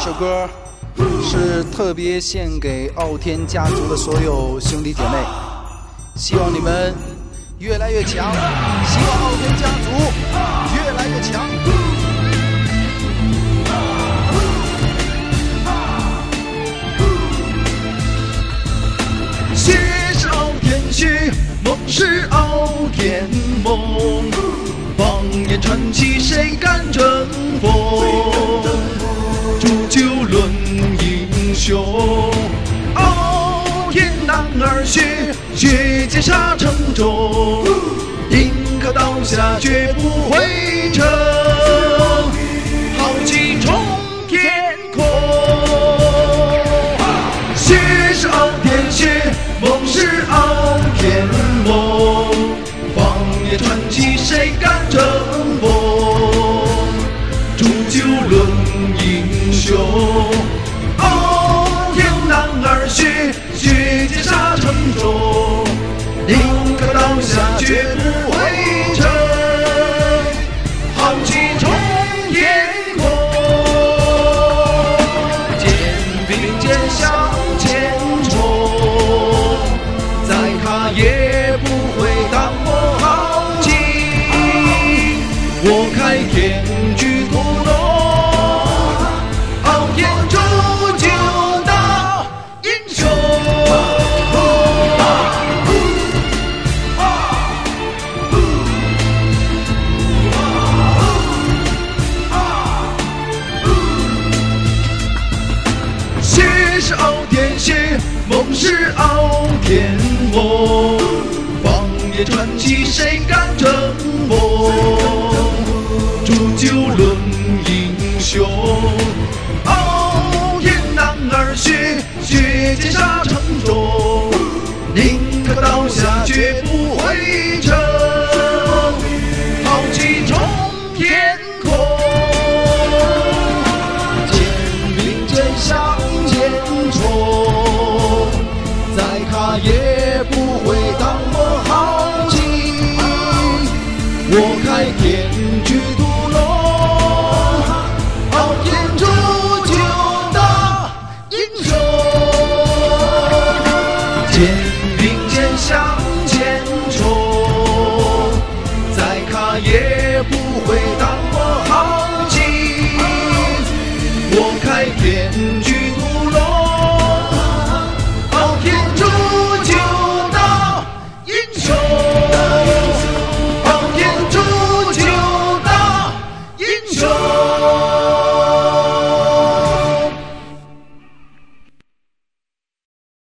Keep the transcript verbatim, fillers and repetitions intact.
首歌是特别献给傲天家族的所有兄弟姐妹，希望你们越来越强，希望傲天家族越来越强。血是傲天血，梦是傲天梦，方言传奇谁敢争锋？煮酒论英雄，傲天男儿血，血溅沙城中，宁可刀下绝不回城，豪气冲天空。血是傲天血，梦是傲天梦，方言传奇谁敢争锋？煮酒论英雄，傲天男儿血，血溅沙城中，宁可刀下绝不回城，豪气冲天空。肩并肩向前冲，再卡也不会当我豪气。我开天举屠龙，傲天铸就大英雄。血是傲天血，梦是傲天梦，方言传奇谁敢争锋？煮酒论英雄，傲天男儿血，血溅沙城中，宁可刀下绝不回城，豪气冲天空。肩并肩向前冲，再卡也不会当我豪气。我开天举屠龙，傲天铸就大英雄。